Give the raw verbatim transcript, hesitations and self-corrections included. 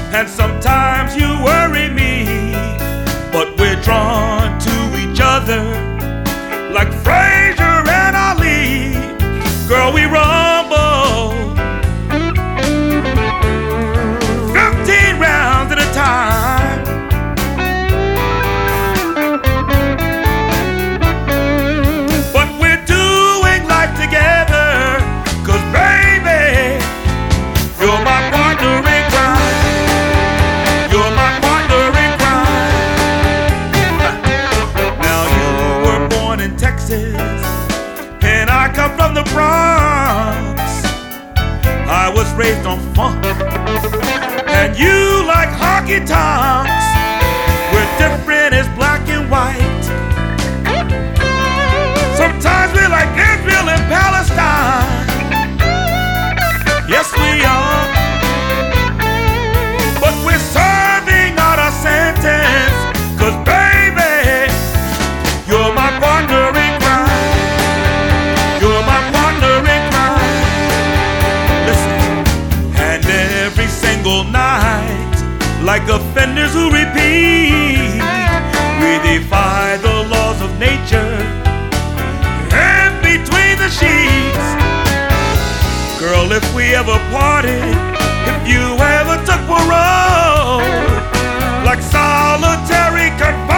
and sometimes you worry me, but we're drawn to each other like Frazier and Ali. Girl, we rumble fifteen rounds at a time. But we're doing life together, 'cause baby, you're my partner in crime. You're my partner in crime. Now you were born in Texas, and I come from the Bronx. I was raised on funk, and you like honky tonks. We're different as black and white. Sometimes we're like Israel and Palestine. Yes, we are. But we're serving out our sentence, 'cause baby, you're my partner in crime. You're my partner in crime. Listen, and every single night, like offenders who repeat, we defy the laws of nature and between the sheets. Girl, if we ever parted, if you ever took a road like solitary confinement,